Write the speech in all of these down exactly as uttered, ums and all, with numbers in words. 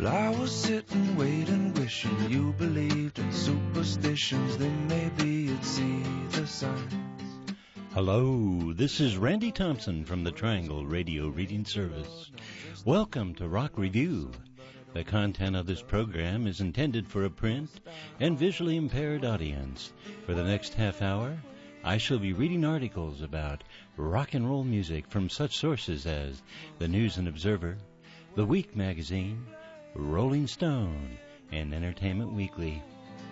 Well, I was sitting, waiting, wishing you believed in superstitions. Then maybe you'd see the signs. Hello, this is Randy Thompson from the Triangle Radio Reading Service. Welcome to Rock Review. The content of this program is intended for a print and visually impaired audience. For the next half hour, I shall be reading articles about rock and roll music from such sources as the News and Observer, The Week magazine, Rolling Stone, and Entertainment Weekly.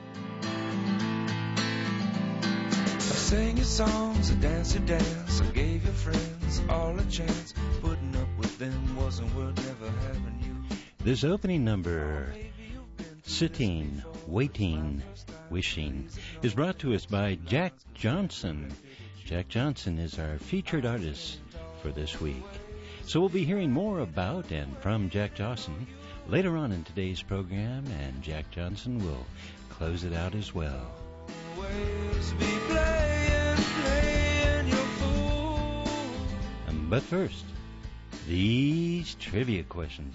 I sang your songs, I danced your dance, I gave your friends all a chance. Putting up with them wasn't worth never having you. This opening number, Sitting, Waiting, Wishing, is brought to us by Jack Johnson. Jack Johnson is our featured artist for this week. So we'll be hearing more about and from Jack Johnson later on in today's program, and Jack Johnson will close it out as well. Always be playing, playing your fool. Um, but first, these trivia questions.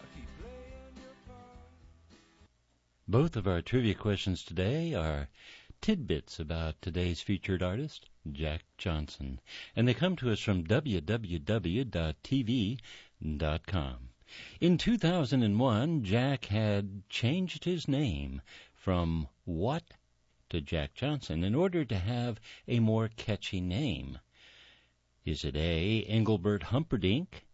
Both of our trivia questions today are tidbits about today's featured artist, Jack Johnson, and they come to us from w w w dot t v dot com. In two thousand one, Jack had changed his name from What to Jack Johnson in order to have a more catchy name. Is it A, Engelbert Humperdinck,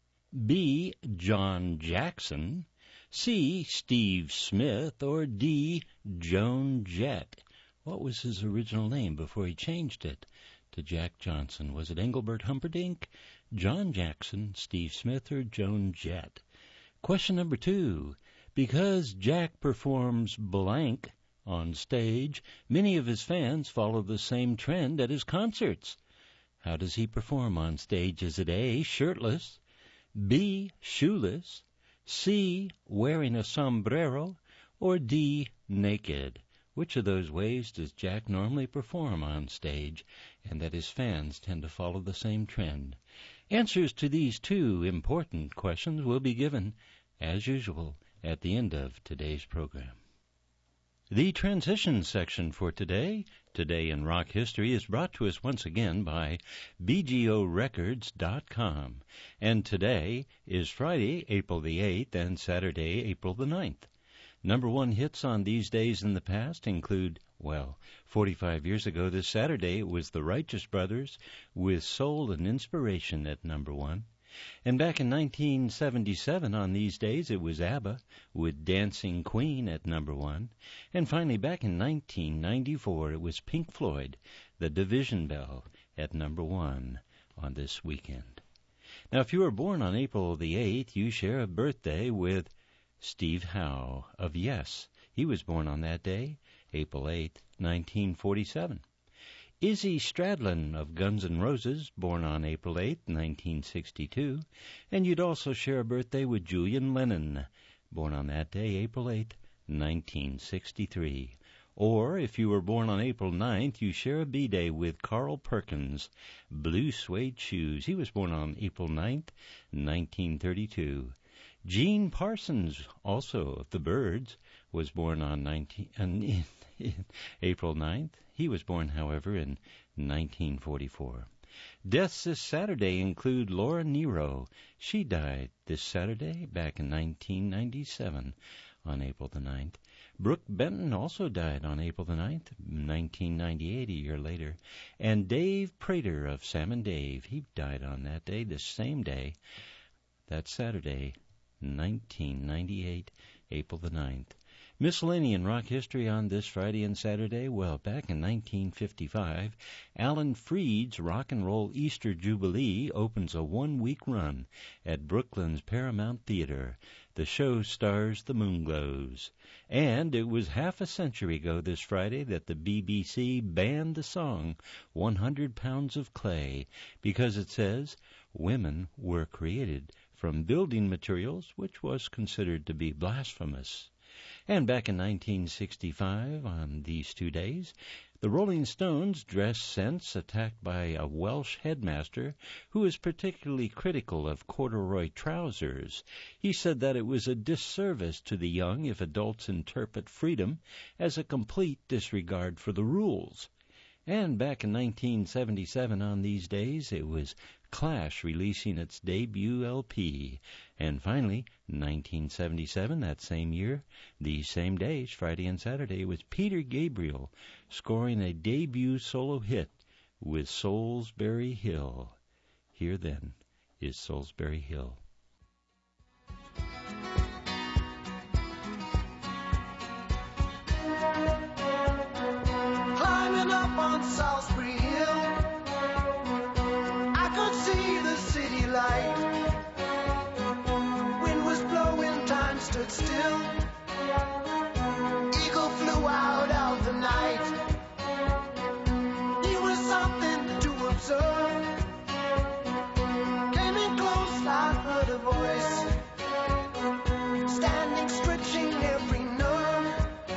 B, John Jackson, C, Steve Smith, or D, Joan Jett? What was his original name before he changed it to Jack Johnson? Was it Engelbert Humperdinck, John Jackson, Steve Smith, or Joan Jett? Question number two. Because Jack performs blank on stage, many of his fans follow the same trend at his concerts. How does he perform on stage? Is it A, shirtless, B, shoeless, C, wearing a sombrero, or D, naked? Which of those ways does Jack normally perform on stage, and that his fans tend to follow the same trend? Answers to these two important questions will be given, as usual, at the end of today's program. The transition section for today, Today in Rock History, is brought to us once again by b g o records dot com. And today is Friday, April the eighth, and Saturday, April the ninth. Number one hits on these days in the past include, well, forty-five years ago this Saturday, it was the Righteous Brothers with Soul and Inspiration at number one. And back in nineteen seventy-seven on these days, it was ABBA with Dancing Queen at number one. And finally, back in nineteen ninety-four, it was Pink Floyd, The Division Bell, at number one on this weekend. Now, if you were born on April the eighth, you share a birthday with Steve Howe of Yes. He was born on that day, April eighth, nineteen forty-seven. Izzy Stradlin of Guns N' Roses, born on April eighth, nineteen sixty-two. And you'd also share a birthday with Julian Lennon, born on that day, April eighth, nineteen sixty-three. Or, if you were born on April ninth, you share a B-Day with Carl Perkins, Blue Suede Shoes. He was born on April ninth, nineteen thirty-two. Gene Parsons, also of the Byrds, was born on nineteen, uh, April ninth. He was born, however, in nineteen forty-four. Deaths this Saturday include Laura Nyro. She died this Saturday back in nineteen ninety-seven on April the ninth. Brooke Benton also died on April the ninth, nineteen ninety-eight, a year later. And Dave Prater of Sam and Dave, he died on that day, the same day, that Saturday, nineteen ninety-eight, April the ninth. Miscellaneous rock history on this Friday and Saturday. Well, back in nineteen fifty-five, Alan Freed's Rock and Roll Easter Jubilee opens a one-week run at Brooklyn's Paramount Theater. The show stars the Moonglows. And it was half a century ago this Friday that the B B C banned the song one hundred pounds of Clay because it says women were created from building materials, which was considered to be blasphemous. And back in nineteen sixty-five, on these two days, the Rolling Stones dress sense attacked by a Welsh headmaster who was particularly critical of corduroy trousers. He said that it was a disservice to the young if adults interpret freedom as a complete disregard for the rules. And back in nineteen seventy-seven on these days, it was Clash releasing its debut L P. And finally, nineteen seventy-seven, that same year, these same days, Friday and Saturday, was Peter Gabriel scoring a debut solo hit with Solsbury Hill. Here then is Solsbury Hill. Climbing up on Salisbury Hill, I could see the city light. Wind was blowing, time stood still. Eagle flew out of the night. It was something to observe. Came in close, I heard a voice, standing, stretching every nerve.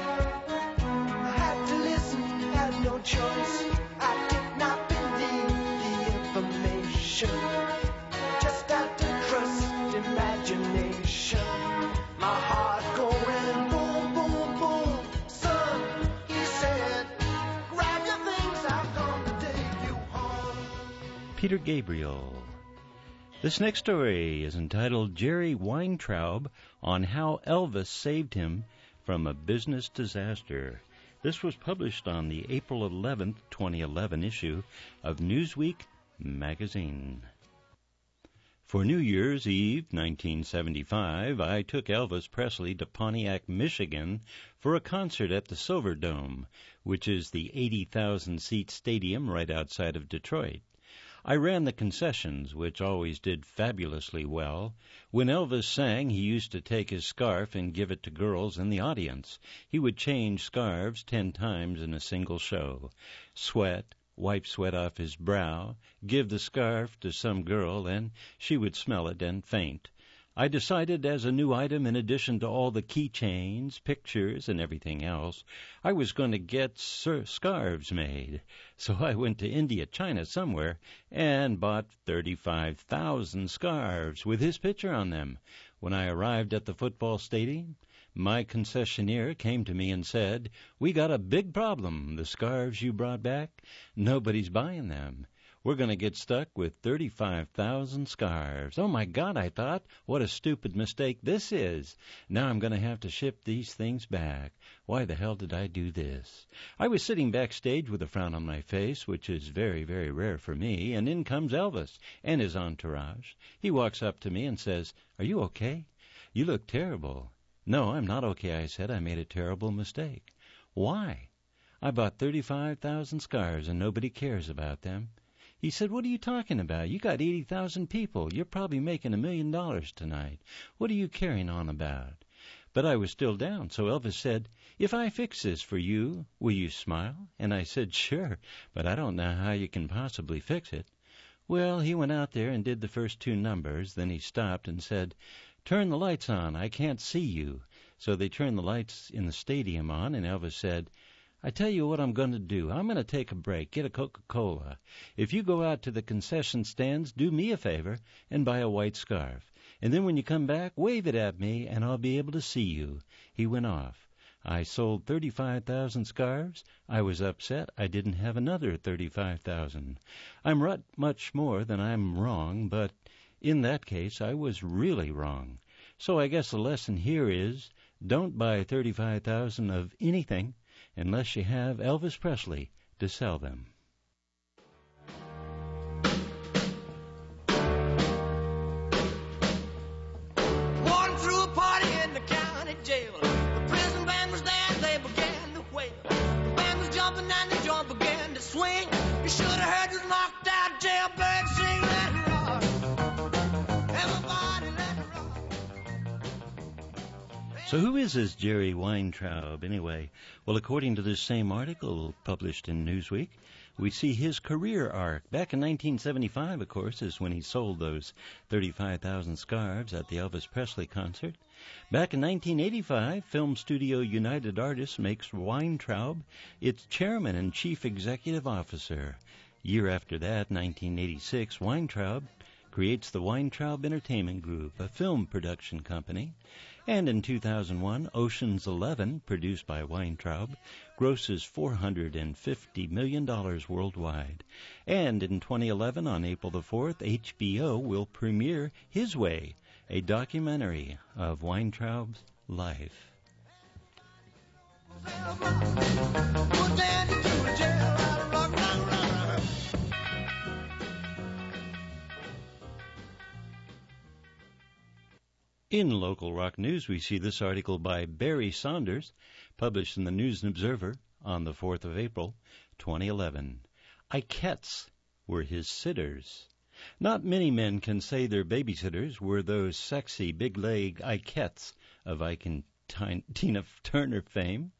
I had to listen, had no choice. I did not believe the information. Just had to trust imagination. My heart going boom, boom, boom. Son, he said, grab your things, I've come to take you home. Peter Gabriel. This next story is entitled Jerry Weintraub on How Elvis Saved Him from a Business Disaster. This was published on the April eleventh, twenty eleven issue of Newsweek magazine. For New Year's Eve, nineteen seventy-five, I took Elvis Presley to Pontiac, Michigan for a concert at the Silver Dome, which is the eighty thousand seat stadium right outside of Detroit. I ran the concessions, which always did fabulously well. When Elvis sang, he used to take his scarf and give it to girls in the audience. He would change scarves ten times in a single show. Sweat, wipe sweat off his brow, give the scarf to some girl, and she would smell it and faint. I decided as a new item, in addition to all the keychains, pictures, and everything else, I was going to get sur- scarves made. So I went to India, China, somewhere, and bought thirty-five thousand scarves with his picture on them. When I arrived at the football stadium, my concessionaire came to me and said, "We got a big problem. The scarves you brought back, nobody's buying them. We're going to get stuck with thirty-five thousand scarves." Oh, my God, I thought, what a stupid mistake this is. Now I'm going to have to ship these things back. Why the hell did I do this? I was sitting backstage with a frown on my face, which is very, very rare for me, and in comes Elvis and his entourage. He walks up to me and says, "Are you okay? You look terrible." "No, I'm not okay," I said. "I made a terrible mistake." "Why?" "I bought thirty-five thousand scarves and nobody cares about them." He said, "What are you talking about? You got eighty thousand people. You're probably making a million dollars tonight. What are you carrying on about?" But I was still down, so Elvis said, "If I fix this for you, will you smile?" And I said, "Sure, but I don't know how you can possibly fix it." Well, he went out there and did the first two numbers. Then he stopped and said, "Turn the lights on. I can't see you." So they turned the lights in the stadium on, and Elvis said, "I tell you what I'm going to do. I'm going to take a break, get a Coca-Cola. If you go out to the concession stands, do me a favor and buy a white scarf. And then when you come back, wave it at me, and I'll be able to see you." He went off. I sold thirty-five thousand scarves. I was upset. I didn't have another thirty-five thousand. I'm right much more than I'm wrong, but in that case, I was really wrong. So I guess the lesson here is, don't buy thirty-five thousand of anything unless you have Elvis Presley to sell them. One threw a party in the county jail. The prison band was there, they began to wail. The band was jumping and the joint began to swing. You should have heard this knocked out jailbird sing, let it rock. Everybody let it rock. So who is this Jerry Weintraub, anyway? Well, according to this same article published in Newsweek, we see his career arc. Back in nineteen seventy-five, of course, is when he sold those thirty-five thousand scarves at the Elvis Presley concert. Back in nineteen eighty-five, film studio United Artists makes Weintraub its chairman and chief executive officer. Year after that, nineteen eighty-six, Weintraub creates the Weintraub Entertainment Group, a film production company. And in two thousand one, Ocean's Eleven, produced by Weintraub, grosses four hundred fifty million dollars worldwide. And in twenty eleven, on April the fourth, H B O will premiere His Way, a documentary of Weintraub's life. In local rock news, we see this article by Barry Saunders, published in the News and Observer on the fourth of April, twenty eleven. Ikettes were his sitters. Not many men can say their babysitters were those sexy, big-leg Ikettes of Ike and Tina Turner fame.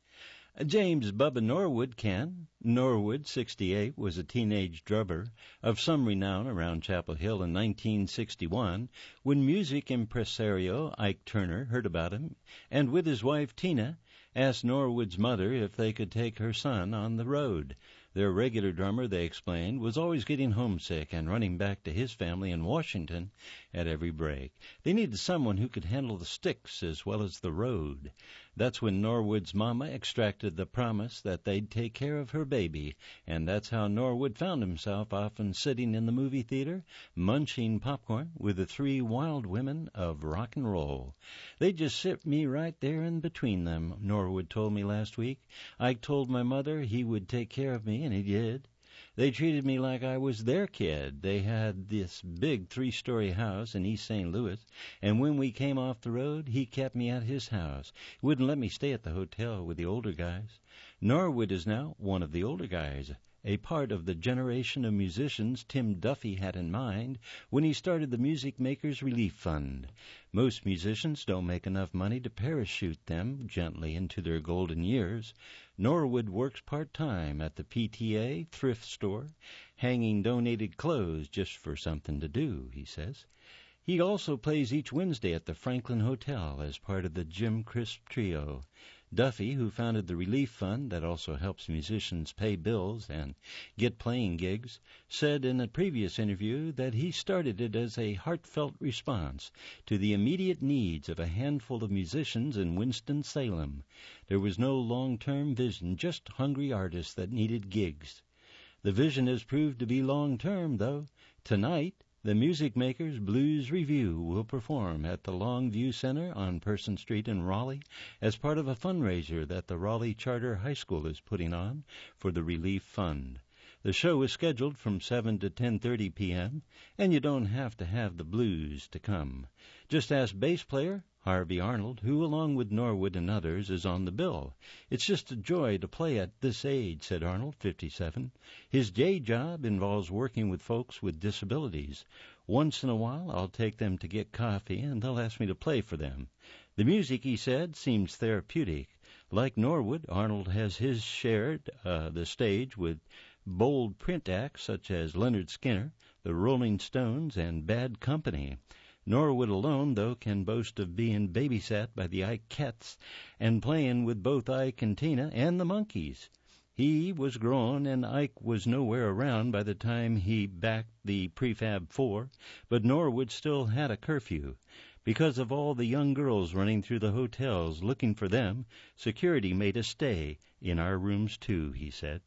James Bubba Norwood can. Norwood, sixty-eight, was a teenage drummer of some renown around Chapel Hill in nineteen sixty-one when music impresario Ike Turner heard about him and with his wife Tina asked Norwood's mother if they could take her son on the road. Their regular drummer, they explained, was always getting homesick and running back to his family in Washington at every break. They needed someone who could handle the sticks as well as the road. That's when Norwood's mama extracted the promise that they'd take care of her baby, and that's how Norwood found himself often sitting in the movie theater, munching popcorn with the three wild women of rock and roll. They just sit me right there in between them, Norwood told me last week. Ike told my mother he would take care of me, and he did. They treated me like I was their kid. They had this big three-story house in East Saint Louis, and when we came off the road, he kept me at his house. He wouldn't let me stay at the hotel with the older guys. Norwood is now one of the older guys, a part of the generation of musicians Tim Duffy had in mind when he started the Music Makers Relief Fund. Most musicians don't make enough money to parachute them gently into their golden years. Norwood works part-time at the P T A thrift store, hanging donated clothes just for something to do, he says. He also plays each Wednesday at the Franklin Hotel as part of the Jim Crisp Trio. Duffy, who founded the Relief Fund that also helps musicians pay bills and get playing gigs, said in a previous interview that he started it as a heartfelt response to the immediate needs of a handful of musicians in Winston-Salem. There was no long-term vision, just hungry artists that needed gigs. The vision has proved to be long-term, though. Tonight, the Music Makers Blues Review will perform at the Longview Center on Person Street in Raleigh as part of a fundraiser that the Raleigh Charter High School is putting on for the Relief Fund. The show is scheduled from seven to ten thirty p.m., and you don't have to have the blues to come. Just ask bass player Harvey Arnold, who, along with Norwood and others, is on the bill. It's just a joy to play at this age, said Arnold, fifty-seven. His day job involves working with folks with disabilities. Once in a while, I'll take them to get coffee, and they'll ask me to play for them. The music, he said, seems therapeutic. Like Norwood, Arnold has his shared uh, the stage with bold print acts such as Leonard Skinner, the Rolling Stones, and Bad Company. Norwood alone, though, can boast of being babysat by the Ikettes and playing with both Ike and Tina and the Monkees. He was grown, and Ike was nowhere around by the time he backed the Prefab Four, but Norwood still had a curfew. Because of all the young girls running through the hotels looking for them, security made us stay in our rooms, too, he said.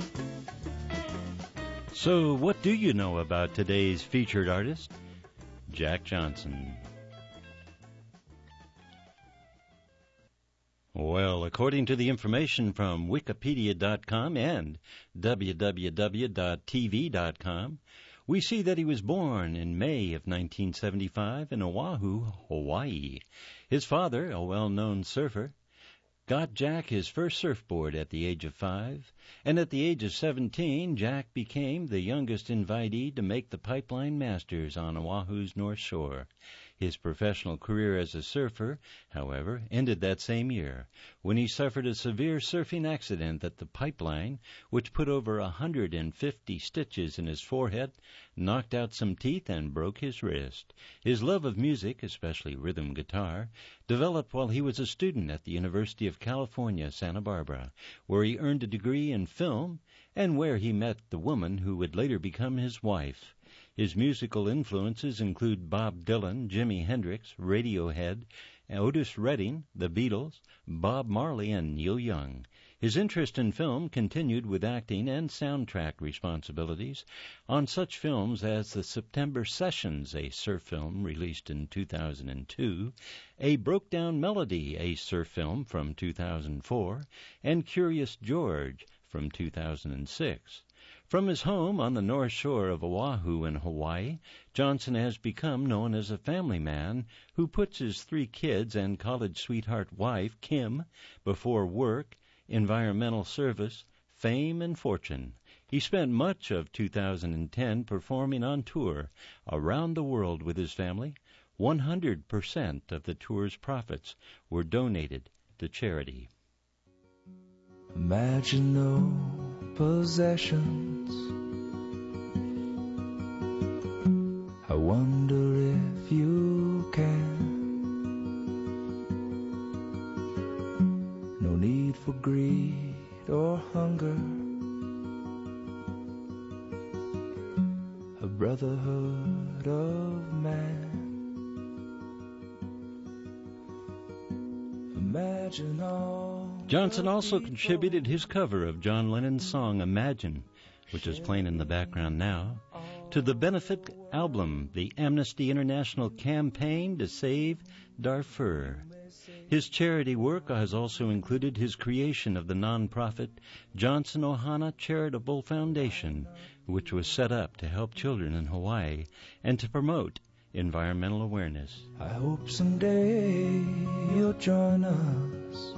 So what do you know about today's featured artist? Jack Johnson. Well, according to the information from Wikipedia dot com and w w w dot t v dot com, we see that he was born in May of nineteen seventy-five in Oahu, Hawaii. His father, a well-known surfer, got Jack his first surfboard at the age of five, and at the age of seventeen, Jack became the youngest invitee to make the Pipeline Masters on Oahu's North Shore. His professional career as a surfer, however, ended that same year when he suffered a severe surfing accident at the pipeline, which put over one hundred fifty stitches in his forehead, knocked out some teeth, and broke his wrist. His love of music, especially rhythm guitar, developed while he was a student at the University of California, Santa Barbara, where he earned a degree in film and where he met the woman who would later become his wife. His musical influences include Bob Dylan, Jimi Hendrix, Radiohead, Otis Redding, The Beatles, Bob Marley, and Neil Young. His interest in film continued with acting and soundtrack responsibilities on such films as The September Sessions, a surf film released in two thousand two, A Broke Down Melody, a surf film from two thousand four, and Curious George from two thousand six. From his home on the north shore of Oahu in Hawaii, Johnson has become known as a family man who puts his three kids and college sweetheart wife, Kim, before work, environmental service, fame, and fortune. He spent much of two thousand ten performing on tour around the world with his family. one hundred percent of the tour's profits were donated to charity. Imagine no possessions. I wonder if you can. No need for greed or hunger. A brotherhood of man. Imagine all. Johnson also contributed his cover of John Lennon's song Imagine, which is playing in the background now, to the benefit album, the Amnesty International Campaign to Save Darfur. His charity work has also included his creation of the nonprofit Johnson Ohana Charitable Foundation, which was set up to help children in Hawaii and to promote environmental awareness. I hope someday you'll join us.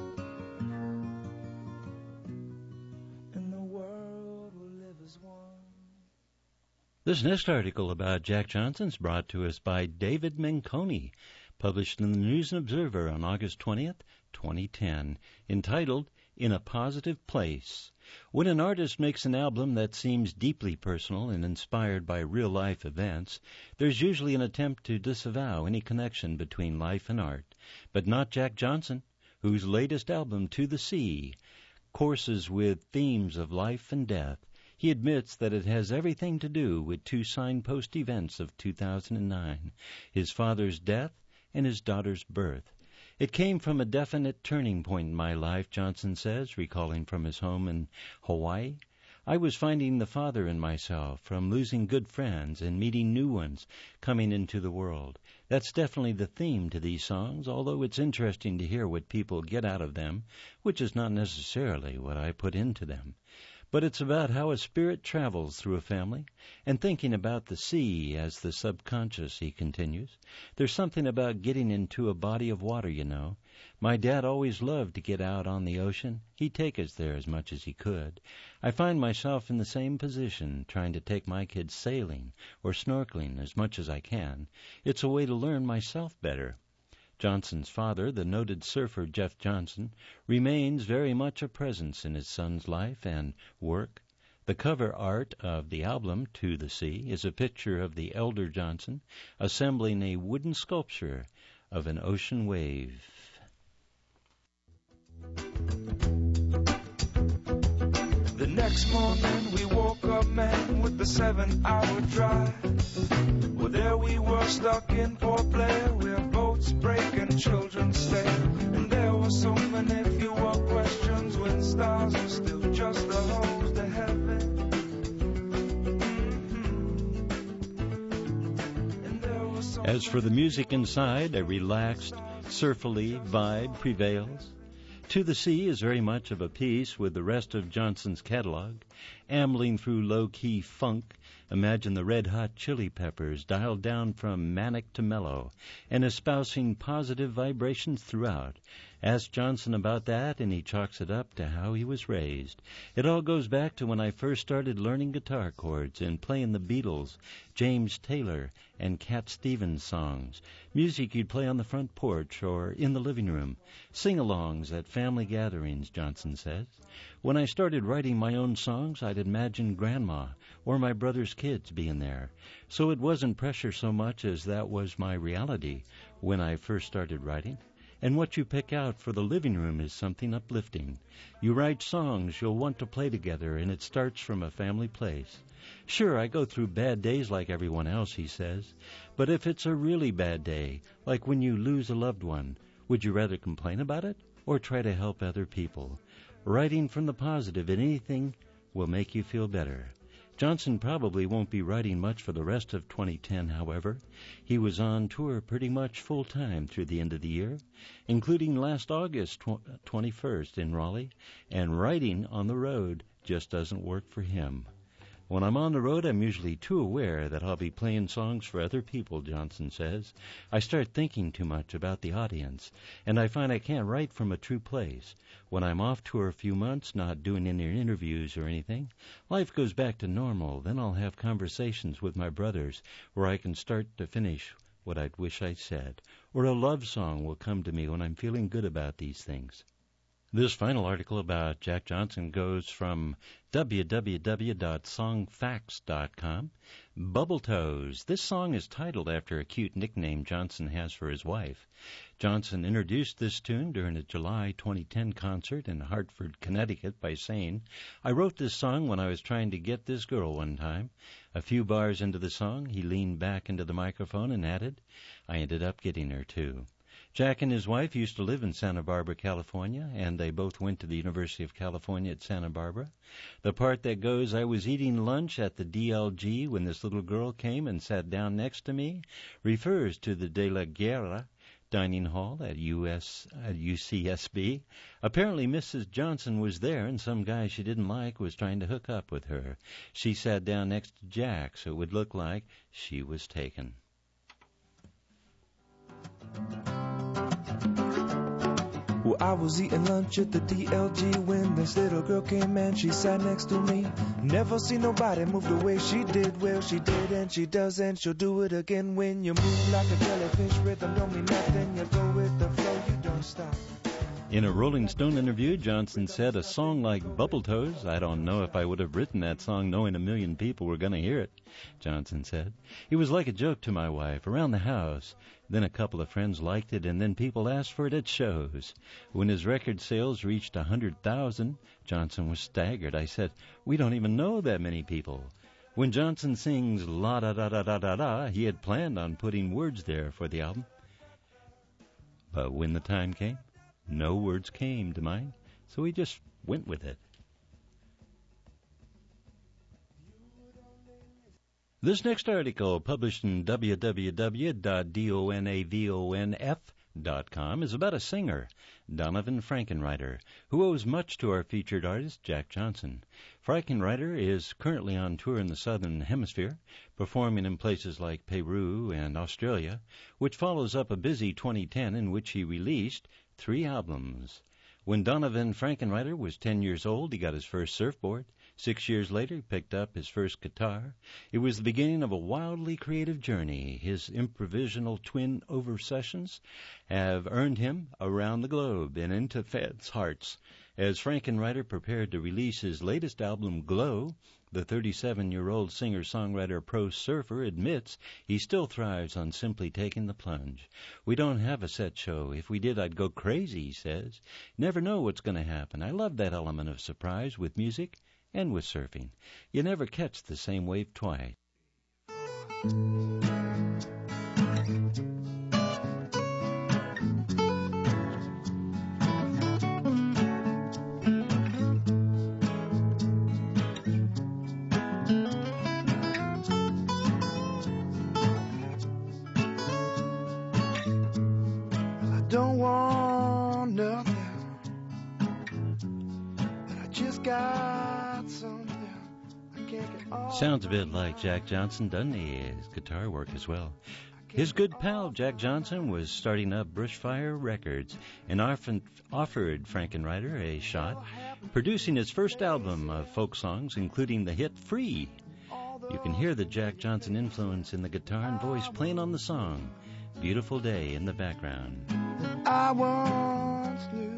This next article about Jack Johnson is brought to us by David Menconi, published in the News and Observer on August twentieth, twenty ten, entitled In a Positive Place. When an artist makes an album that seems deeply personal and inspired by real-life events, there's usually an attempt to disavow any connection between life and art. But not Jack Johnson, whose latest album, To the Sea, courses with themes of life and death. He admits that it has everything to do with two signpost events of two thousand nine, his father's death and his daughter's birth. It came from a definite turning point in my life, Johnson says, recalling from his home in Hawaii. I was finding the father in myself, from losing good friends and meeting new ones coming into the world. That's definitely the theme to these songs, although it's interesting to hear what people get out of them, which is not necessarily what I put into them. But it's about how a spirit travels through a family, and thinking about the sea as the subconscious, he continues. There's something about getting into a body of water, you know. My dad always loved to get out on the ocean. He'd take us there as much as he could. I find myself in the same position, trying to take my kids sailing or snorkeling as much as I can. It's a way to learn myself better. Johnson's father, the noted surfer Jeff Johnson, remains very much a presence in his son's life and work. The cover art of the album, To the Sea, is a picture of the elder Johnson assembling a wooden sculpture of an ocean wave. The next morning we woke up, man, with the seven-hour drive. Well, there we were stuck in Port Blair, where boats break and children stay. And there were so many fewer questions when stars were still just a hose to heaven. Mm-hmm. And there were so As for the music inside, a relaxed, surfily vibe prevails. To the Sea is very much of a piece with the rest of Johnson's catalog. Ambling through low-key funk, imagine the Red Hot Chili Peppers dialed down from manic to mellow and espousing positive vibrations throughout. Ask Johnson about that, and he chalks it up to how he was raised. It all goes back to when I first started learning guitar chords and playing the Beatles, James Taylor, and Cat Stevens songs. Music you'd play on the front porch or in the living room. Sing-alongs at family gatherings, Johnson says. When I started writing my own songs, I'd imagine Grandma or my brother's kids being there. So it wasn't pressure so much as that was my reality when I first started writing. And what you pick out for the living room is something uplifting. You write songs you'll want to play together, and it starts from a family place. Sure, I go through bad days like everyone else, he says. But if it's a really bad day, like when you lose a loved one, would you rather complain about it or try to help other people? Writing from the positive in anything will make you feel better. Johnson probably won't be writing much for the rest of twenty ten, however. He was on tour pretty much full-time through the end of the year, including last August twenty-first in Raleigh, and writing on the road just doesn't work for him. When I'm on the road, I'm usually too aware that I'll be playing songs for other people, Johnson says. I start thinking too much about the audience, and I find I can't write from a true place. When I'm off tour a few months, not doing any interviews or anything, life goes back to normal. Then I'll have conversations with my brothers where I can start to finish what I'd wish I'd said. Or a love song will come to me when I'm feeling good about these things. This final article about Jack Johnson goes from w w w dot song facts dot com. Bubble Toes. This song is titled after a cute nickname Johnson has for his wife. Johnson introduced this tune during a July twenty ten concert in Hartford, Connecticut by saying, "I wrote this song when I was trying to get this girl one time." A few bars into the song, he leaned back into the microphone and added, "I ended up getting her too." Jack and his wife used to live in Santa Barbara, California, and they both went to the University of California at Santa Barbara. The part that goes, "I was eating lunch at the D L G when this little girl came and sat down next to me," refers to the De La Guerra dining hall at U S at U C S B. Apparently Missus Johnson was there, and some guy she didn't like was trying to hook up with her. She sat down next to Jack, so it would look like she was taken. Well, I was eating lunch at the D L G when this little girl came and she sat next to me. Never seen nobody move the way she did. Well, she did and she does and she'll do it again. When you move like a jellyfish, rhythm don't mean nothing. You go with the flow, you don't stop. In a Rolling Stone interview, Johnson said, "A song like Bubble Toes, I don't know if I would have written that song knowing a million people were going to hear it," Johnson said. "It was like a joke to my wife around the house. Then a couple of friends liked it, and then people asked for it at shows." When his record sales reached one hundred thousand, Johnson was staggered. I said, "We don't even know that many people." When Johnson sings la-da-da-da-da-da-da, he had planned on putting words there for the album. But when the time came, no words came to mind, so he just went with it. This next article, published in w w w dot donavonf dot com, is about a singer, Donovan Frankenreiter, who owes much to our featured artist, Jack Johnson. Frankenreiter is currently on tour in the Southern Hemisphere, performing in places like Peru and Australia, which follows up a busy twenty ten in which he released three albums. When Donovan Frankenreiter was ten years old, he got his first surfboard. Six years later, he picked up his first guitar. It was the beginning of a wildly creative journey. His improvisational twin over sessions have earned him around the globe and into fans' hearts. As Frankenreiter prepared to release his latest album, Glow, the thirty-seven-year-old singer-songwriter pro surfer admits he still thrives on simply taking the plunge. "We don't have a set show. If we did, I'd go crazy," he says. "Never know what's going to happen. I love that element of surprise with music and with surfing. You never catch the same wave twice." just got something I can't get off. Sounds a bit like Jack Johnson, doesn't he? His guitar work as well. His good pal, Jack Johnson, was starting up Bushfire Records and often offered Frankenreiter a shot, producing his first album of folk songs, including the hit Free. You can hear the Jack Johnson influence in the guitar and voice playing on the song, Beautiful Day, in the background. I once knew.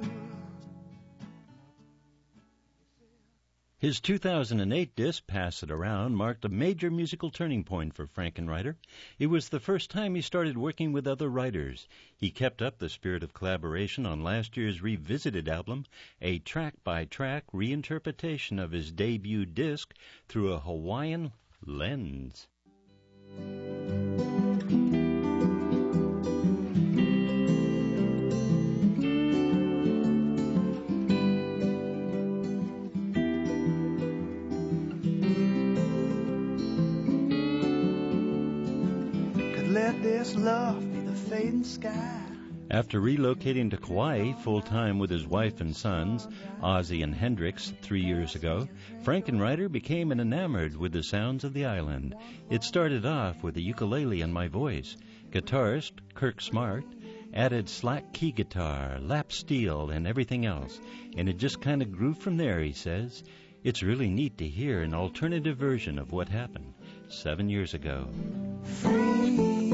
His two thousand eight disc, Pass It Around, marked a major musical turning point for Frankenreiter. It was the first time he started working with other writers. He kept up the spirit of collaboration on last year's revisited album, a track-by-track reinterpretation of his debut disc through a Hawaiian lens. Let this love be the fading sky. After relocating to Kauai full-time with his wife and sons, Ozzy and Hendrix, three years ago, Frankenreiter became enamored with the sounds of the island. It started off with a ukulele and my voice. Guitarist Kirk Smart added slack key guitar, lap steel, and everything else, and it just kind of grew from there, he says. It's really neat to hear an alternative version of what happened seven years ago. Free.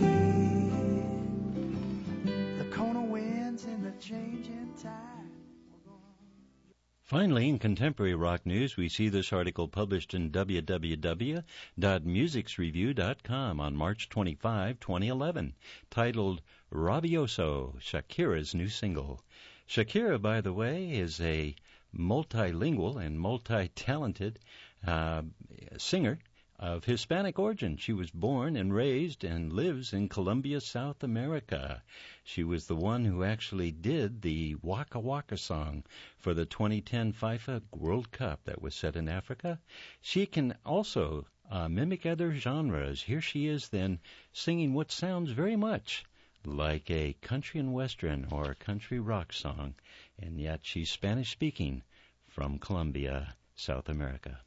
The corner winds and the changing tide. Finally, in contemporary rock news, we see this article published in w w w dot musics review dot com on March twenty-fifth, twenty eleven, titled Rabioso, Shakira's new single. Shakira, by the way, is a multilingual and multi-talented uh, singer of Hispanic origin. She was born and raised and lives in Colombia, South America. She was the one who actually did the Waka Waka song for the twenty ten FIFA World Cup that was set in Africa. She can also uh, mimic other genres. Here she is then singing what sounds very much like a country and western or a country rock song, and yet she's Spanish-speaking from Colombia, South America.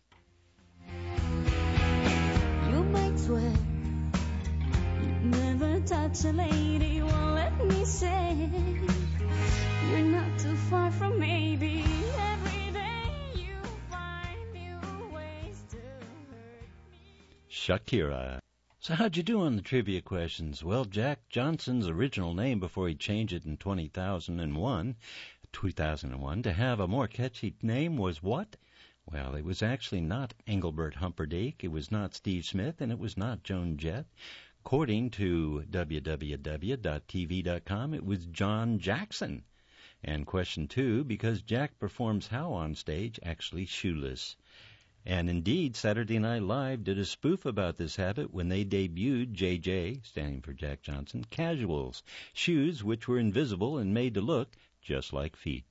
You might swear you'd never touch a lady. Well, let me say you're not too far from maybe. Every day you find new ways to hurt me. Shakira. So how'd you do on the trivia questions? Well, Jack Johnson's original name before he changed it in two thousand one, two thousand one to have a more catchy name was what? Well, it was actually not Engelbert Humperdinck, it was not Steve Smith, and it was not Joan Jett. According to w w w dot t v dot com, it was John Jackson. And question two, because Jack performs how on stage? Actually shoeless. And indeed, Saturday Night Live did a spoof about this habit when they debuted J J, standing for Jack Johnson, Casuals, shoes which were invisible and made to look just like feet.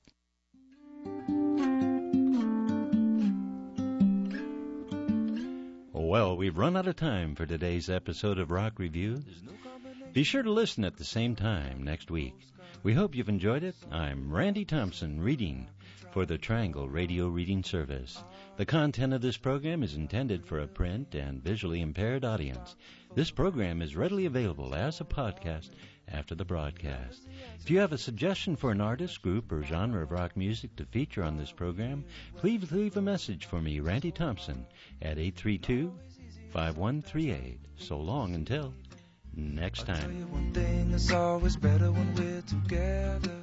Well, we've run out of time for today's episode of Rock Review. Be sure to listen at the same time next week. We hope you've enjoyed it. I'm Randy Thompson, reading for the Triangle Radio Reading Service. The content of this program is intended for a print and visually impaired audience. This program is readily available as a podcast after the broadcast. If you have a suggestion for an artist, group, or genre of rock music to feature on this program, please leave a message for me, Randy Thompson, at eight three two, five one three eight. So long until next I'll tell time. you one thing, it's always better when we're together.